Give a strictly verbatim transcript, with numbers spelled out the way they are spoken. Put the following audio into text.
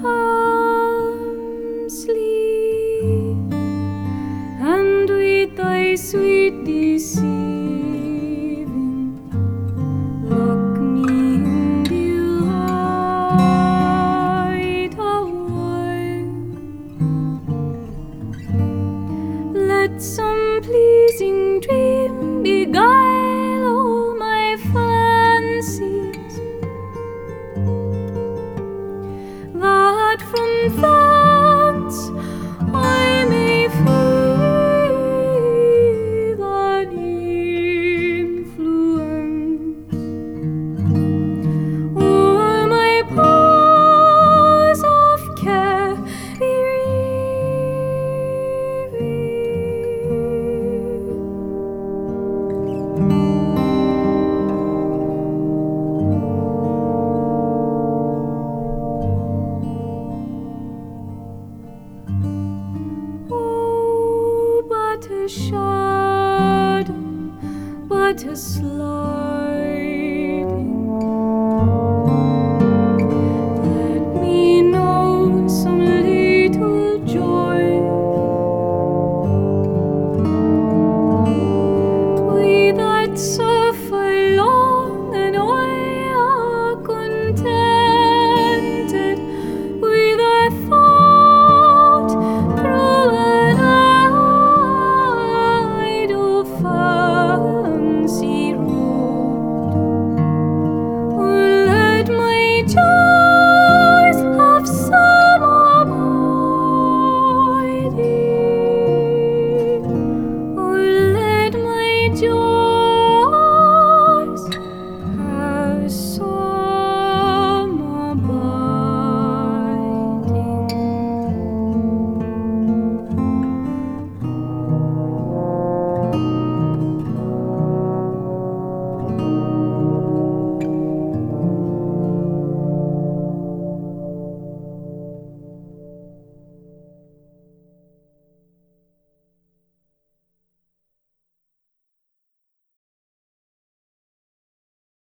calm sleep, and with thy sweet deceiving lock me in delight awhile. Let some pleasing dream beguile all my fancies, that from thence I may feel thine influence o'er my powers of care but a shadow, but a slur.